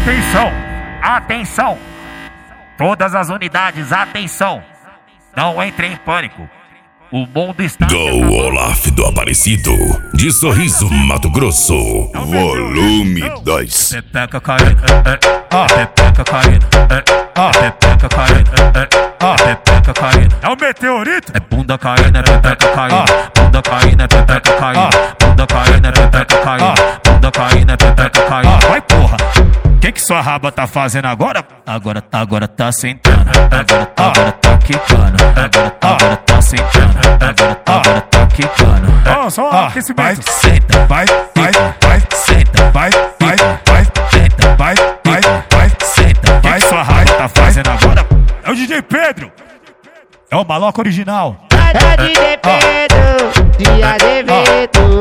Atenção, atenção, todas as unidades, atenção, não entrem em pânico, o mundo está... Go Olaf do Aparecido, de Sorriso, Mato Grosso, volume 2. Pepeca caindo, pepeca caindo, pepeca caindo, pepeca caindo. É o meteorito? É bunda caindo, é pepeca caindo, bunda caindo, é pepeca caindo, bunda caindo, é pepeca caindo, bunda caindo, é pepeca caindo. Vai porra! Que sua raba tá fazendo agora? Agora tá sentando, agora tá quicando, agora tá sentando, agora tá quicando. Ó, só aquecimento. Vai, senta, vai, senta, vai, senta, vai, senta. Vai, sua raba tá fazendo agora? É o DJ Pedro, é o maloca original. É o DJ Pedro, de Azevedo.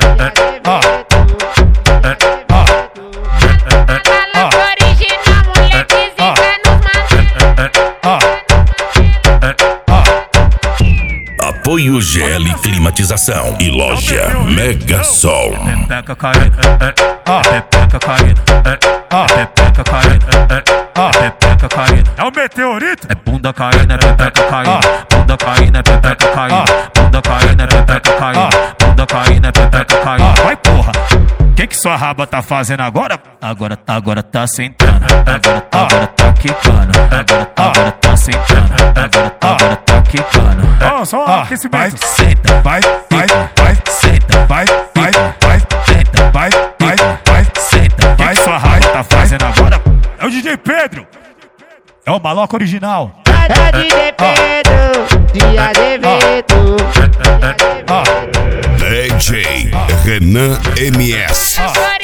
Apoio GL Climatização e loja Mega Sol. Pepeca caindo, pepeca caindo, pepeca caindo, pepeca caindo. É o meteorito? É bunda caindo, é pepeca caindo, bunda caindo, é pepeca caindo, bunda caindo, é pepeca caindo, bunda caindo, é pepeca caindo. Vai porra! Que sua raba tá fazendo agora? Agora tá sentando, agora tá quicando, agora tá sentando, agora tá quicando. Ó, só aquecimento. Vai, senta, vai, senta, vai, senta, vai, senta. Vai, sua raba tá fazendo agora? É o DJ Pedro, é o maloca original. É o DJ Pedro, de Azevedo. DJ Renan MS.